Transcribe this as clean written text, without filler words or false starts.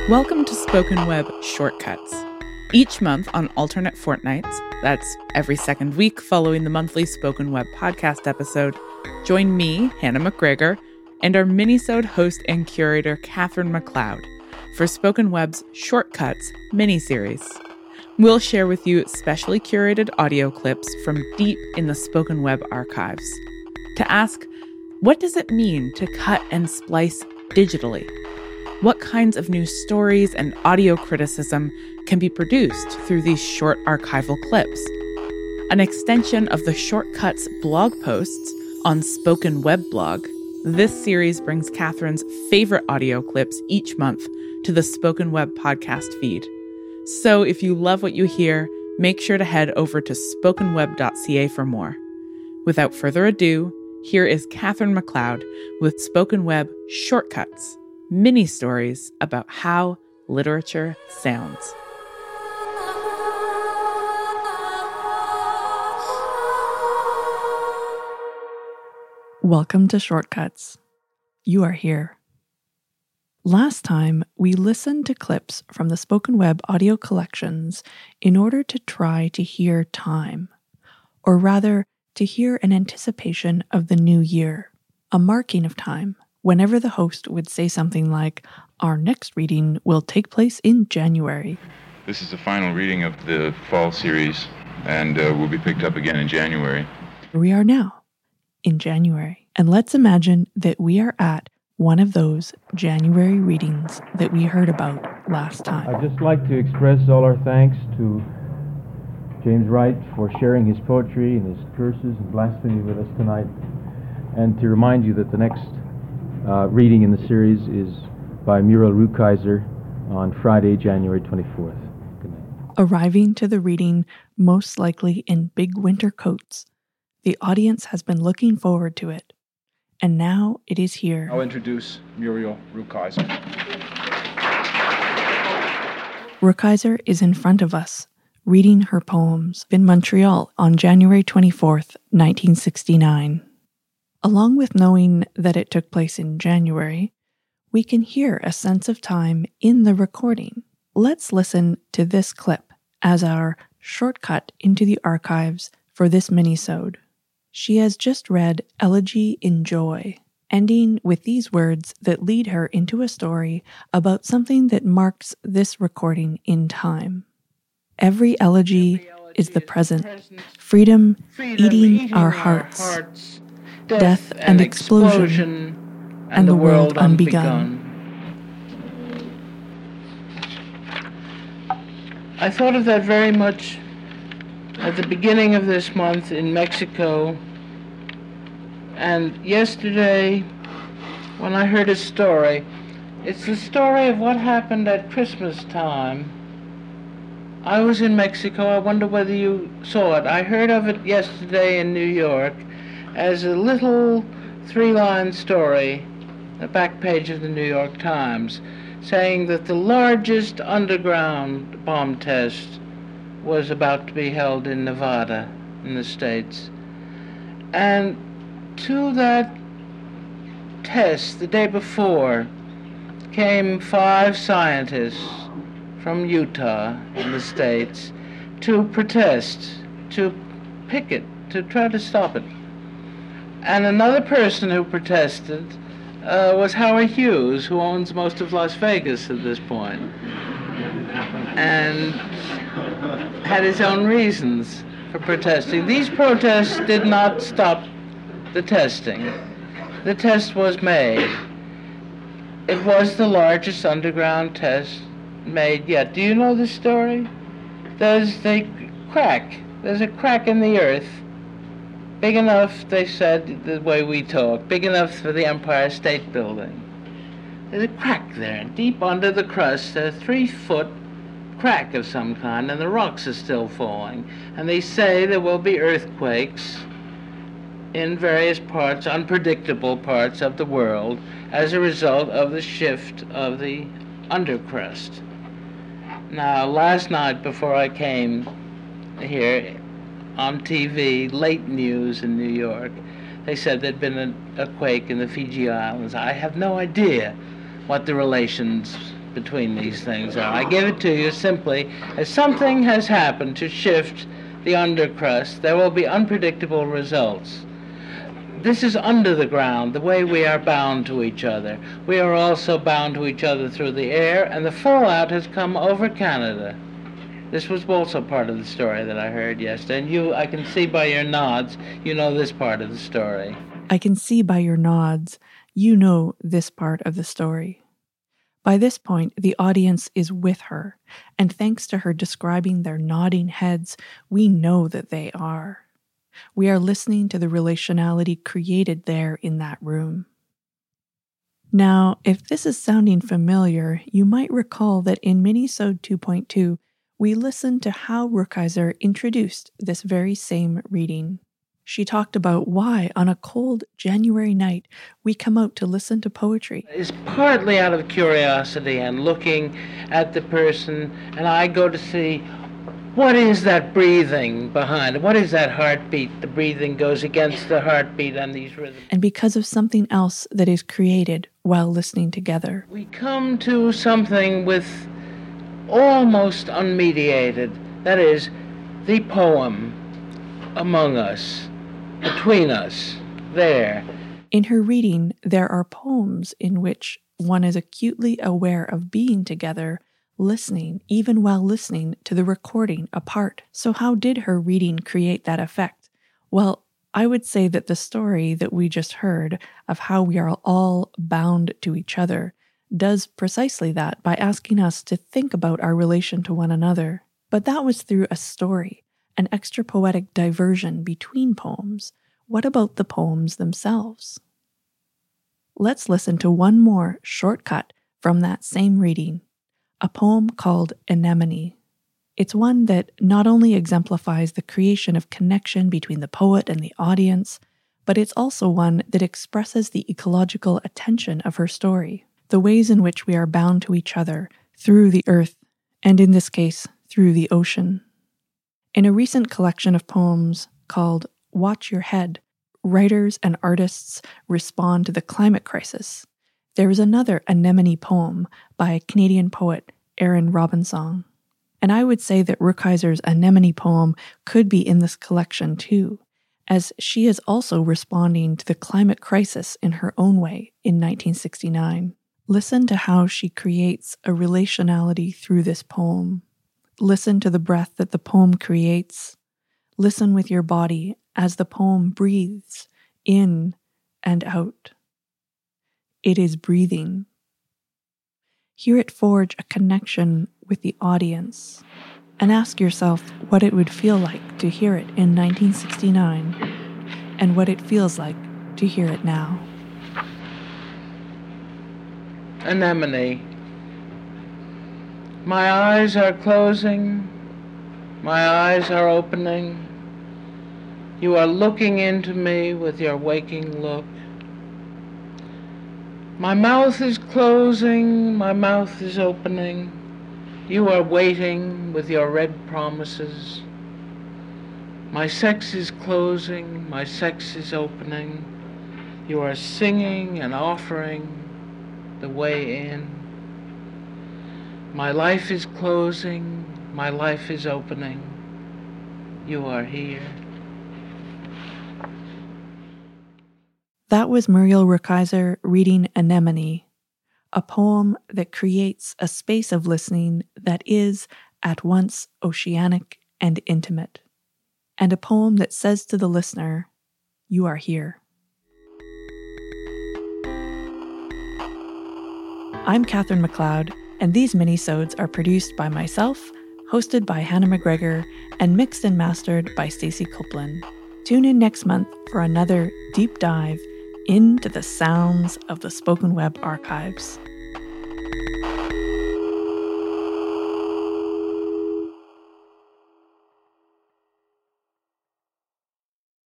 Welcome to Spoken Web Shortcuts. Each month on alternate fortnights, that's every second week following the monthly Spoken Web podcast episode, join me, Hannah McGregor, and our mini-sode host and curator, Catherine McLeod, for Spoken Web's Shortcuts mini-series. We'll share with you specially curated audio clips from deep in the Spoken Web archives to ask, what does it mean to cut and splice digitally? What kinds of new stories and audio criticism can be produced through these short archival clips? An extension of the Shortcuts blog posts on Spoken Web Blog, this series brings Catherine's favorite audio clips each month to the Spoken Web podcast feed. So if you love what you hear, make sure to head over to spokenweb.ca for more. Without further ado, here is Catherine McLeod with Spoken Web Shortcuts, mini-stories about how literature sounds. Welcome to Shortcuts. You are here. Last time, we listened to clips from the Spoken Web audio collections in order to try to hear time, or rather, to hear an anticipation of the new year, a marking of time, whenever the host would say something like, "Our next reading will take place in January." This is the final reading of the fall series, and will be picked up again in January. Here we are now, in January. And let's imagine that we are at one of those January readings that we heard about last time. I'd just like to express all our thanks to James Wright for sharing his poetry and his curses and blasphemy with us tonight, and to remind you that the next reading in the series is by Muriel Rukeyser on Friday, January 24th. Good night. Arriving to the reading most likely in big winter coats, the audience has been looking forward to it. And now it is here. I'll introduce Muriel Rukeyser. Rukeyser is in front of us, reading her poems in Montreal on January 24th, 1969. Along with knowing that it took place in January, we can hear a sense of time in the recording. Let's listen to this clip as our shortcut into the archives for this mini-sode. She has just read Elegy in Joy, ending with these words that lead her into a story about something that marks this recording in time. Every elegy is the present, freedom eating our hearts, death and explosion, and the world unbegun. I thought of that very much at the beginning of this month in Mexico, and yesterday when I heard a story. It's the story of what happened at Christmas time. I was in Mexico. I wonder whether you saw it. I heard of it yesterday in New York as a little 3-line story, the back page of the New York Times, saying that the largest underground bomb test was about to be held in Nevada, in the States. And to that test, the day before, came 5 scientists from Utah, in the States, to protest, to picket, to try to stop it. And another person who protested was Howard Hughes, who owns most of Las Vegas at this point, and had his own reasons for protesting. These protests did not stop the testing. The test was made. It was the largest underground test made yet. Do you know the story? There's a crack in the earth, big enough, they said, the way we talk, big enough for the Empire State Building. There's a crack there, deep under the crust, a 3-foot crack of some kind, and the rocks are still falling. And they say there will be earthquakes in various parts, unpredictable parts of the world, as a result of the shift of the undercrust. Now, last night before I came here on TV, late news in New York, they said there'd been a quake in the Fiji Islands. I have no idea what the relations between these things are. I give it to you simply as something has happened to shift the undercrust. There will be unpredictable results. This is under the ground, the way we are bound to each other. We are also bound to each other through the air, and the fallout has come over Canada. This was also part of the story that I heard yesterday, and you, I can see by your nods, you know this part of the story. I can see by your nods, you know this part of the story. By this point, the audience is with her, and thanks to her describing their nodding heads, we know that they are. We are listening to the relationality created there in that room. Now, if this is sounding familiar, you might recall that in Minisode 2.2, we listened to how Rukeyser introduced this very same reading. She talked about why, on a cold January night, we come out to listen to poetry. It's partly out of curiosity and looking at the person, and I go to see what is that breathing behind it? What is that heartbeat? The breathing goes against the heartbeat on these rhythms. And because of something else that is created while listening together. We come to something with almost unmediated, that is, the poem among us, between us, there. In her reading, there are poems in which one is acutely aware of being together, listening, even while listening to the recording apart. So how did her reading create that effect? Well, I would say that the story that we just heard of how we are all bound to each other does precisely that by asking us to think about our relation to one another. But that was through a story, an extra poetic diversion between poems. What about the poems themselves? Let's listen to one more shortcut from that same reading. A poem called Anemone. It's one that not only exemplifies the creation of connection between the poet and the audience, but it's also one that expresses the ecological attention of her story, the ways in which we are bound to each other through the earth, and in this case, through the ocean. In a recent collection of poems called Watch Your Head, writers and artists respond to the climate crisis. There is another Anemone poem by Canadian poet Aaron Robinson. And I would say that Rukeyser's Anemone poem could be in this collection too, as she is also responding to the climate crisis in her own way in 1969. Listen to how she creates a relationality through this poem. Listen to the breath that the poem creates. Listen with your body as the poem breathes in and out. It is breathing. Hear it forge a connection with the audience, and ask yourself what it would feel like to hear it in 1969, and what it feels like to hear it now. Anemone. My eyes are closing, my eyes are opening. You are looking into me with your waking look. My mouth is closing, my mouth is opening. You are waiting with your red promises. My sex is closing, my sex is opening. You are singing and offering the way in. My life is closing, my life is opening. You are here. That was Muriel Rukeyser reading Anemone, a poem that creates a space of listening that is at once oceanic and intimate, and a poem that says to the listener, you are here. I'm Catherine McLeod, and these minisodes are produced by myself, hosted by Hannah McGregor, and mixed and mastered by Stacey Copeland. Tune in next month for another deep dive into the sounds of the spoken web archives.